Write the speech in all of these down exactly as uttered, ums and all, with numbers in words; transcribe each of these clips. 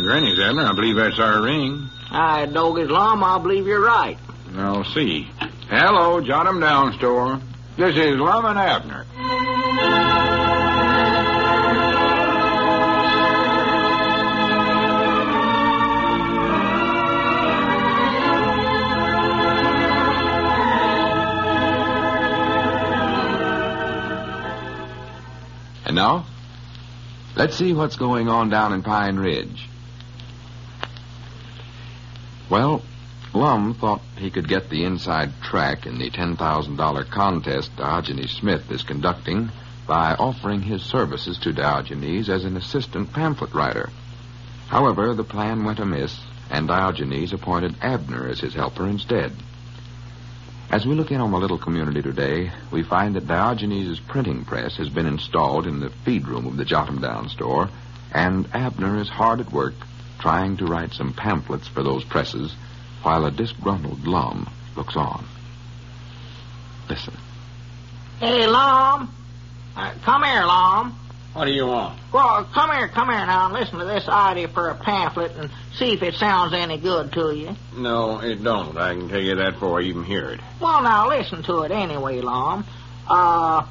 Granny's, Abner. I believe that's our ring. I dog his lum. I believe you're right. I'll see. Hello, Jot 'em Down store. This is Lum and Abner. And now, let's see what's going on down in Pine Ridge. Well, Lum thought he could get the inside track in the ten thousand dollars contest Diogenes Smith is conducting by offering his services to Diogenes as an assistant pamphlet writer. However, the plan went amiss, and Diogenes appointed Abner as his helper instead. As we look in on the little community today, we find that Diogenes' printing press has been installed in the feed room of the Jot 'em Down store, and Abner is hard at work trying to write some pamphlets for those presses while a disgruntled Lum looks on. Listen. Hey, Lum. Uh, come here, Lum. What do you want? Well, come here, come here now and listen to this idea for a pamphlet and see if it sounds any good to you. No, it don't. I can tell you that before I even hear it. Well, now, listen to it anyway, Lum. Uh,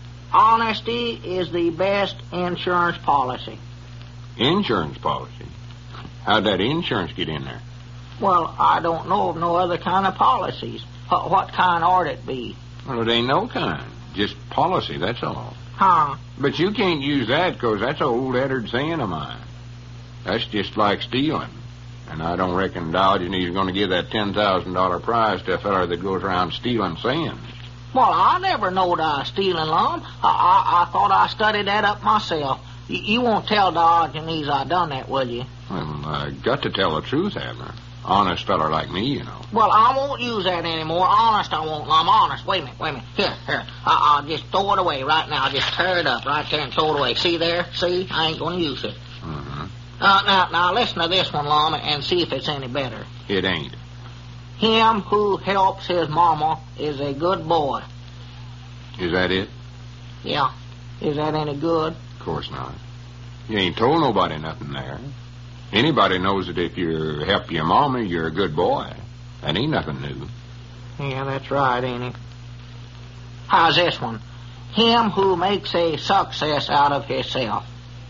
honesty is the best insurance policy. Insurance policy? How'd that insurance get in there? Well, I don't know of no other kind of policies. What, what kind ought it be? Well, it ain't no kind. Just policy, that's all. Huh? But you can't use that because that's an old Eddard saying of mine. That's just like stealing. And I don't reckon Diogenes is going to give that ten thousand dollars prize to a feller that goes around stealing sayings. Well, I never knowed I was stealing, Lum. I, I, I thought I studied that up myself. Y- you won't tell Diogenes I done that, will you? Well, I got to tell the truth, Abner. Honest feller like me, you know. Well, I won't use that anymore. Honest, I won't, Lum. Honest. Wait a minute, wait a minute. Here, here. I, I'll just throw it away right now. Just tear it up right there and throw it away. See there? See? I ain't going to use it. Mm-hmm. Uh, now, now, listen to this one, Lum, and see if it's any better. It ain't. Him who helps his mama is a good boy. Is that it? Yeah. Is that any good? Of course not. You ain't told nobody nothing there. Anybody knows that if you help your mama, you're a good boy. That ain't nothing new. Yeah, that's right, ain't it? How's this one? Him who makes a success out of himself.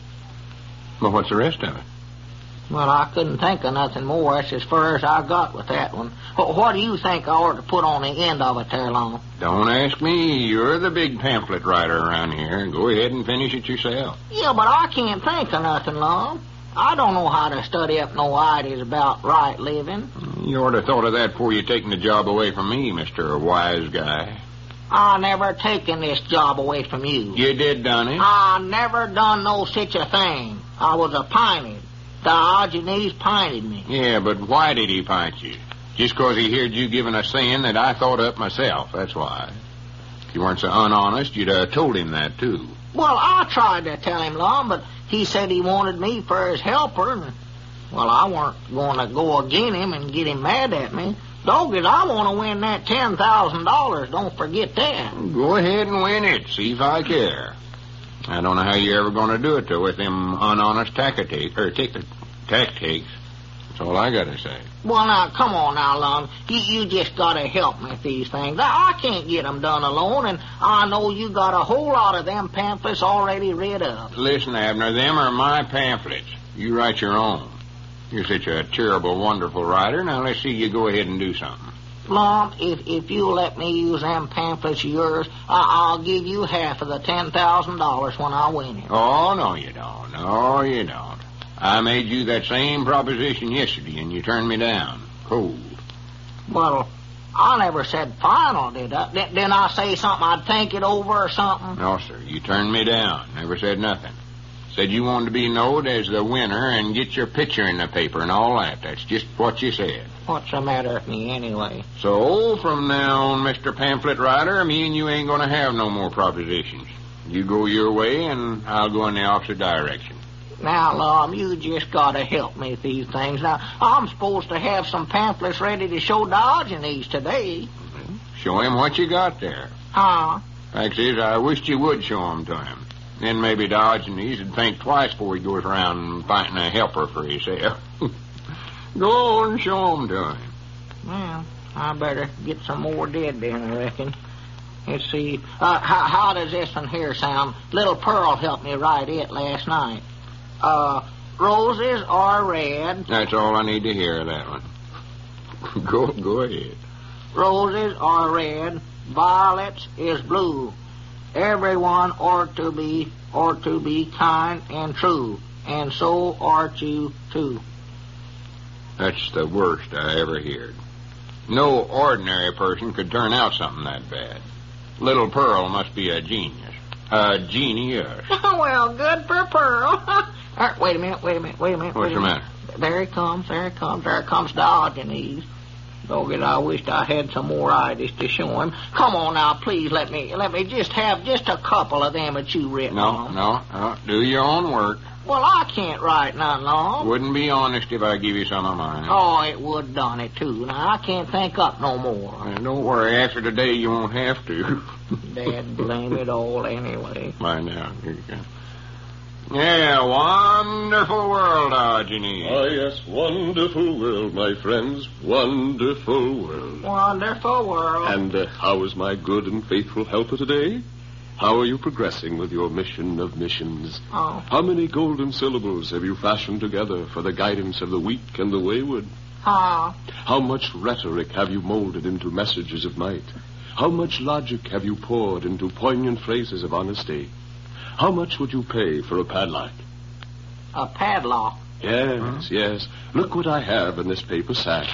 Well, what's the rest of it? Well, I couldn't think of nothing more. That's as far as I got with that one. What, what do you think I ought to put on the end of it there, Lum? Don't ask me. You're the big pamphlet writer around here. Go ahead and finish it yourself. Yeah, but I can't think of nothing, Lum. I don't know how to study up no ideas about right living. You ought to have thought of that before you taken the job away from me, Mister Wise Guy. I never taken this job away from you. You did done it. I never done no such a thing. I was appointed. Diogenes pinted me. Yeah, but why did he pint you? Just 'cause he heard you giving a saying that I thought up myself, that's why. If you weren't so unhonest, you'd have told him that, too. Well, I tried to tell him, Lum, but he said he wanted me for his helper, and, well, I weren't going to go against him and get him mad at me. Dogged, I want to win that ten thousand dollars. Don't forget that. Go ahead and win it. See if I care. I don't know how you're ever going to do it, though, with them unhonest tactics, or t- tactics. That's all I got to say. Well, now, come on now, Lum. You, you just got to help me with these things. I, I can't get them done alone, and I know you got a whole lot of them pamphlets already read up. Listen, Abner, them are my pamphlets. You write your own. You're such a terrible, wonderful writer. Now, let's see you go ahead and do something. Lum, if, if you'll let me use them pamphlets of yours, I, I'll give you half of the ten thousand dollars when I win it. Oh, no, you don't. No, you don't. I made you that same proposition yesterday, and you turned me down. Cold. Well, I never said final, did I? D- didn't I say something I'd think it over or something? No, sir. You turned me down. Never said nothing. Said you wanted to be known as the winner and get your picture in the paper and all that. That's just what you said. What's the matter with me anyway? So, from now on, Mister Pamphlet Writer, me and you ain't going to have no more propositions. You go your way, and I'll go in the opposite direction. Now, Lum, you just got to help me with these things. Now, I'm supposed to have some pamphlets ready to show Diogenes today. Mm-hmm. Show him what you got there. Huh? Fact is, I wished you would show them to him. Then maybe Diogenes would think twice before he goes around finding a helper for himself. Go and show 'em to him. Well, I better get some more dead then, I reckon. Let's see. Uh, how, how does this one here sound? Little Pearl helped me write it last night. Uh, roses are red. That's all I need to hear of that one. go, go ahead. Roses are red. Violets is blue. Everyone ought to be, ought to be kind and true. And so ought you too. That's the worst I ever heard. No ordinary person could turn out something that bad. Little Pearl must be a genius. A genius. Well, good for Pearl. uh, wait a minute, wait a minute, wait a minute. What's wait the a matter? Minute. There he comes, there he comes, there comes Diogenes. Dogged, I wished I had some more ideas to show him. Come on now, please let me let me just have just a couple of them that you written No, on. no, no. Do your own work. Well, I can't write none long. Wouldn't be honest if I give you some of mine. Oh, it would done it, too. Now, I can't think up no more. Well, don't worry. After today, you won't have to. Dad, blame it all anyway. By now, here you go. Yeah, wonderful world, Diogenes. Ah, yes, wonderful world, my friends. Wonderful world. Wonderful world. And uh, how is my good and faithful helper today? How are you progressing with your mission of missions? Oh. How many golden syllables have you fashioned together for the guidance of the weak and the wayward? Huh? How much rhetoric have you molded into messages of might? How much logic have you poured into poignant phrases of honesty? How much would you pay for a padlock? A padlock? Yes, Huh? yes. Look what I have in this paper sack.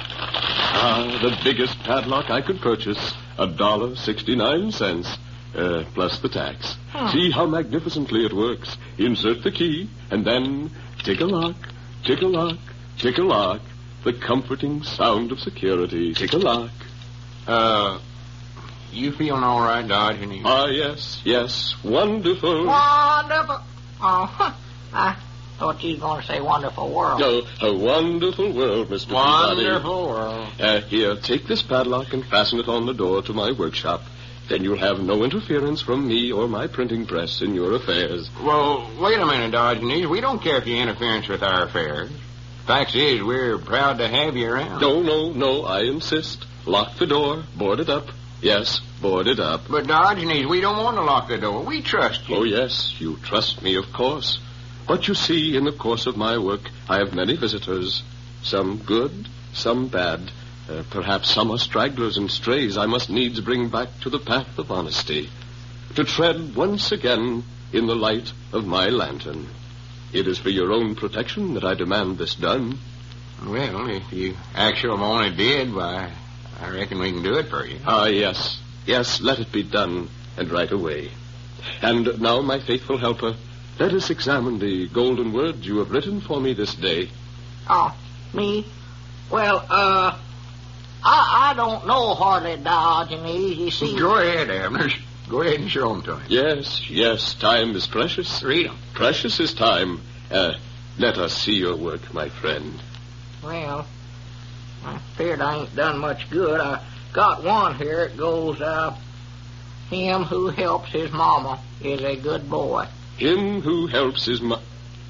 Ah, the biggest padlock I could purchase. A dollar sixty-nine cents. Uh, plus the tax. Huh. See how magnificently it works. Insert the key, and then tick-a-lock, tick-a-lock, tick-a-lock. The comforting sound of security. Tick-a-lock. Uh, you feeling all right, Diogenes? Ah, yes, yes. Wonderful. Wonderful. Oh, huh. I thought you were going to say wonderful world. Oh, a wonderful world, Mister Peabody. Wonderful world. Uh, here, take this padlock and fasten it on the door to my workshop. Then you'll have no interference from me or my printing press in your affairs. Well, wait a minute, Diogenes. We don't care if you interference with our affairs. Fact is, we're proud to have you around. No, no, no, I insist. Lock the door, board it up. Yes, board it up. But, Diogenes, we don't want to lock the door. We trust you. Oh, yes, you trust me, of course. But you see, in the course of my work, I have many visitors. Some good, some bad. Uh, perhaps some are stragglers and strays I must needs bring back to the path of honesty, to tread once again in the light of my lantern. It is for your own protection that I demand this done. Well, if you actually only did, why, I reckon we can do it for you. Ah, yes, yes, let it be done, and right away. And now, my faithful helper, let us examine the golden words you have written for me this day. Oh, me? Well, uh... I, I don't know hardly, Diogenes. You see... Go ahead, Abner. Go ahead and show them to him. Yes, yes, time is precious. Read them. Precious is time. Uh, let us see your work, my friend. Well, I feared I ain't done much good. I got one here. It goes, uh... Him who helps his mama is a good boy. Him who helps his mo...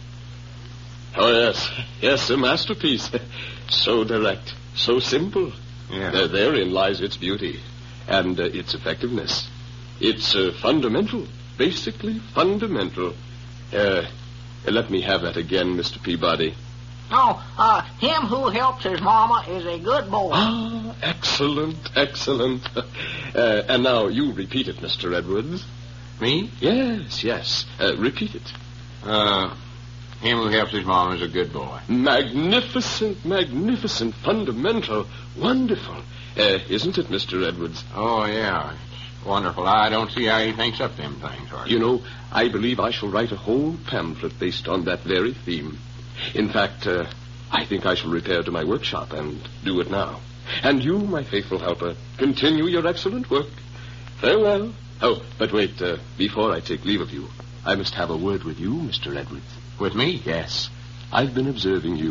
Oh, yes. Yes, a masterpiece. So direct, so simple. Yeah. There, therein lies its beauty and uh, its effectiveness. It's uh, fundamental, basically fundamental. Uh, let me have that again, Mister Peabody. Oh, uh, him who helps his mama is a good boy. Ah, excellent, excellent. Uh, and now you repeat it, Mister Edwards. Me? Yes, yes. Uh, repeat it. Uh, him who helps his mom is a good boy. Magnificent, magnificent, fundamental, wonderful. Uh, isn't it, Mister Edwards? Oh, yeah. It's wonderful. I don't see how he thinks up them things, hardly. You know, I believe I shall write a whole pamphlet based on that very theme. In fact, uh, I think I shall repair to my workshop and do it now. And you, my faithful helper, continue your excellent work. Farewell. Oh, but wait, uh, before I take leave of you, I must have a word with you, Mister Edwards. With me? Yes. I've been observing you,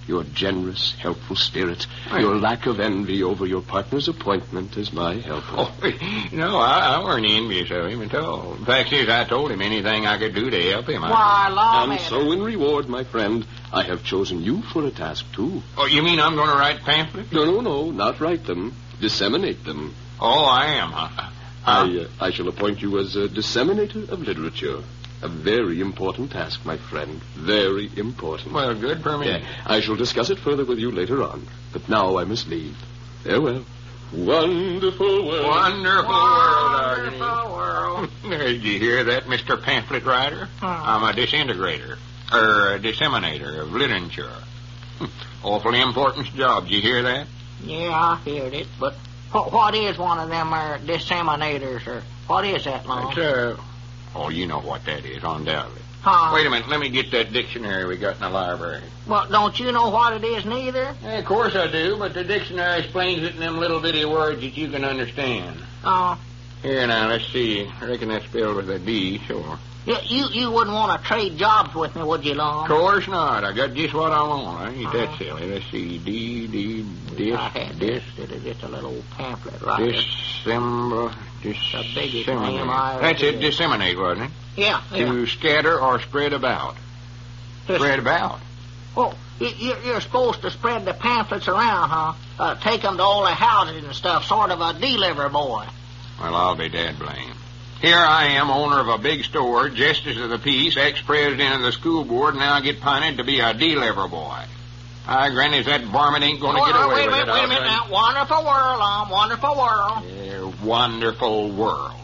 Your generous, helpful spirit, Right. your lack of envy over your partner's appointment as my helper. Oh, no, I, I weren't envious of him at all. The fact is, I told him anything I could do to help him. I Why, And lawman. so, in reward, my friend, I have chosen you for a task, too. Oh, you mean I'm going to write pamphlets? No, no, no, not write them. Disseminate them. Oh, I am, huh? I, uh, I shall appoint you as a disseminator of literature. A very important task, my friend. Very important. Well, good for me. Yeah, I shall discuss it further with you later on. But now I must leave. Farewell. Wonderful world. Wonderful world, Wonderful Argony. world. Did you hear that, Mister Pamphlet Writer? Hmm. I'm a disintegrator, or a disseminator of literature. Awfully important job. Did you hear that? Yeah, I heard it, but what, what is one of them uh, disseminators, or what is that, Long? It's, uh, oh, you know what that is, undoubtedly. Huh? Wait a minute. Let me get that dictionary we got in the library. Well, don't you know what it is neither? Yeah, of course I do, but the dictionary explains it in them little bitty words that you can understand. Oh, Here, now, let's see. I reckon that's spelled with a D, sure. you, you you wouldn't want to trade jobs with me, would you, Long? Of course not. I got just what I want. I ain't that Uh-huh. silly. Let's see. D, D, dis, I had dis, this. It's just a little pamphlet, right? dissemble, The biggest disseminate. name I ever That's it, did. disseminate, wasn't it? Yeah, yeah. To scatter or spread about. Just- Spread about. Oh, you, you- you're supposed to spread the pamphlets around, huh? Uh, take them to all the houses and stuff, sort of a deliver boy. Well, I'll be dead blamed. Here I am, owner of a big store, justice of the peace, ex-president of the school board, and now I get pinted to be a deliver boy. I granny, that varmint ain't going to Oh, get uh, away wait a with minute, it. wait a I'll minute tell you. now. Wonderful world, um, wonderful world. Yeah, wonderful world.